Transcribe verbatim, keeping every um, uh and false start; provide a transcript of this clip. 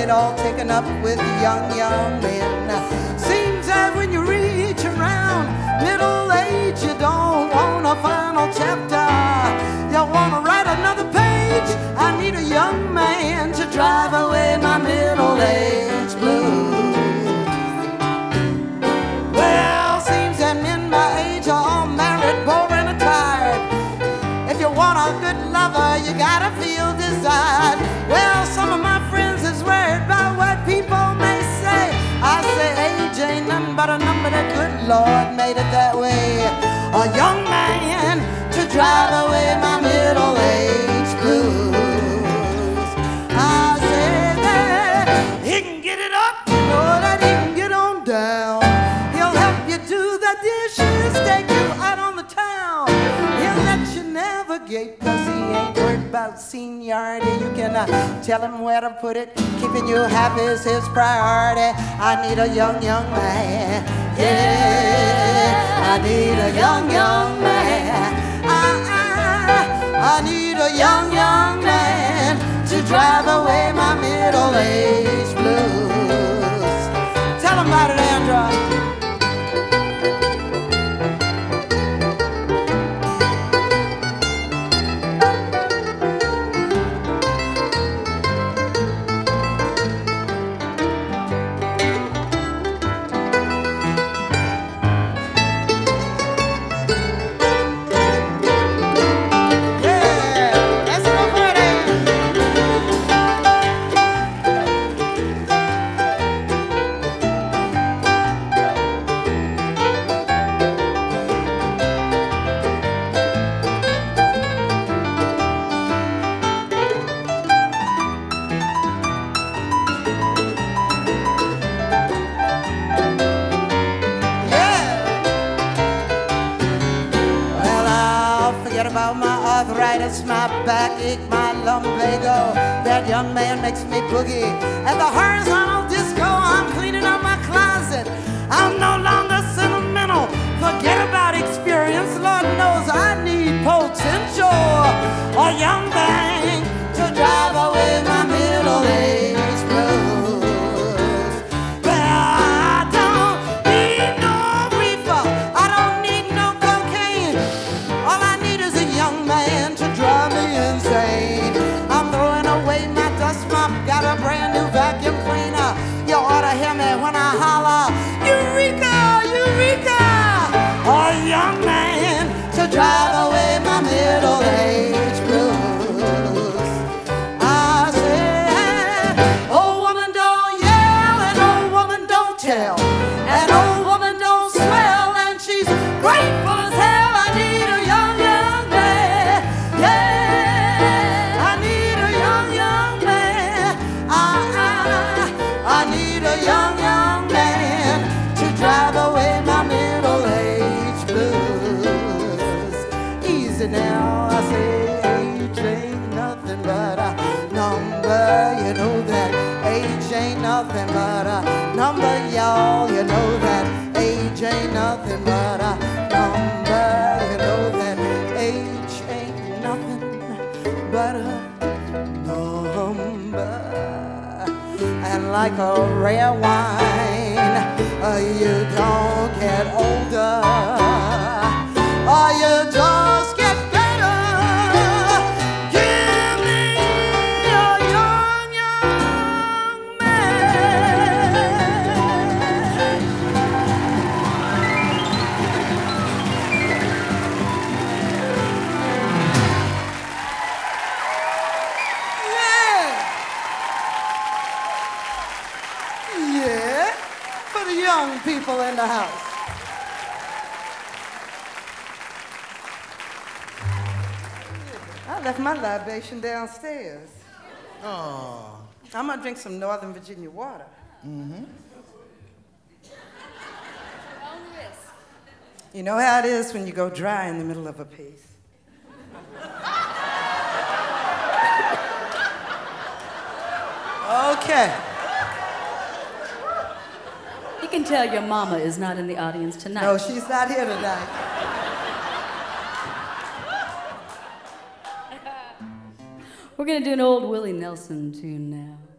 it all taken up with young, young men. Seems that when you reach around middle age, you don't want a final chapter. You want to write another page. I need a young man to drive away my middle age blues. Well, seems that men my age are all married, poor and tired. If you want a good lover, you gotta feel desired. Well, some of my friends is worried about what people may say. I say age ain't nothing but a number. The good Lord made it that way. A young man to drive away my middle age blues. I say that he can get it up, you know that he can get on down. He'll help you do the dishes, take you out on the town. He'll let you navigate, cause he ain't worried about seniority. You can uh, tell him where to put it. Keeping you happy is his priority. I need a young, young man. Yeah, I need a young, young man. I, I, I need a young, young man to drive away my middle age blues. Tell him about it, Andra. My back ache, my lumbago. That young man makes me boogie. At the horizontal disco, I'm cleaning up my closet. I'm no longer sentimental. Forget about experience. Lord knows I need potential. A young thing to drive away my middle age blues. Well, I don't need no reefer. I don't need no cocaine. All I need is a young man to drive me insane. I'm throwing away my dust mop, got a brand new vacuum cleaner. You ought to hear me when I holler, Eureka, Eureka! A young man to drive away my middle age blues. I said, old woman don't yell and old woman don't tell, and old woman don't swell, and she's grateful as hell. I need a young, young man. Yeah, I need a young, young man. I, I, I need a young, young man to drive away my middle age blues. Easy now, I say age ain't nothing but a number. You know that age ain't nothing but a number, y'all. You know that age ain't nothing but a number. You know that age ain't nothing but a number. And like a rare wine, uh, you don't get older, or you just get better. Give me a young, young man. Yeah. Yeah. For the young people in the house. I left my libation downstairs. Oh. I'm gonna drink some Northern Virginia water. Mm-hmm. You know how it is when you go dry in the middle of a piece. Okay. You can tell your mama is not in the audience tonight. No, she's not here tonight. We're gonna do an old Willie Nelson tune now.